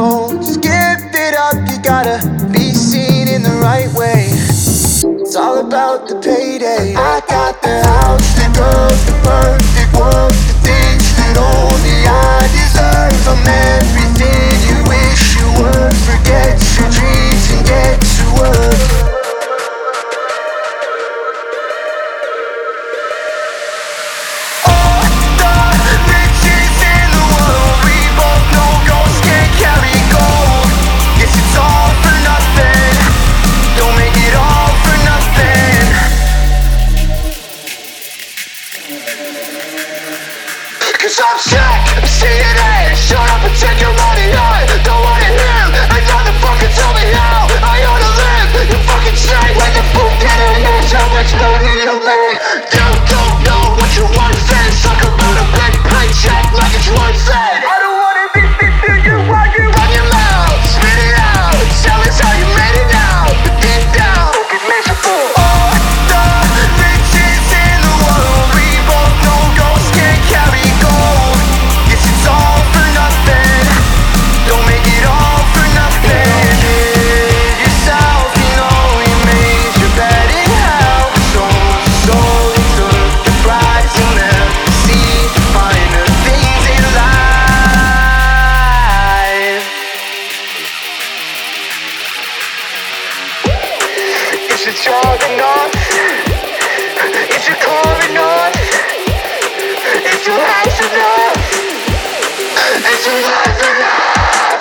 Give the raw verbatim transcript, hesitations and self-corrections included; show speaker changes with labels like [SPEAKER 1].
[SPEAKER 1] Don't just give it up, you gotta be seen in the right way. It's all about the payday. I got the house, the girls, the perfect world, the things that only I deserve. I'm everything you wish you were. Forget your dreams and get to work. Cause I'm sick, I'm seeing it. Shut up and take your money, I don't wanna hear another fucking tell me how I ought to live. You fucking say when the food dinner knows how much money you make. You don't know what you want then. Talk about a big paycheck like it's one cent. I don't wanna be fifty, you want you run your mouth, spit it out, tell us how you made it out. But deep down, fucking miserable. All the riches in the world, we both know ghosts can't carry. Is it job enough? Is your car enough? Is your house enough? Is your life enough?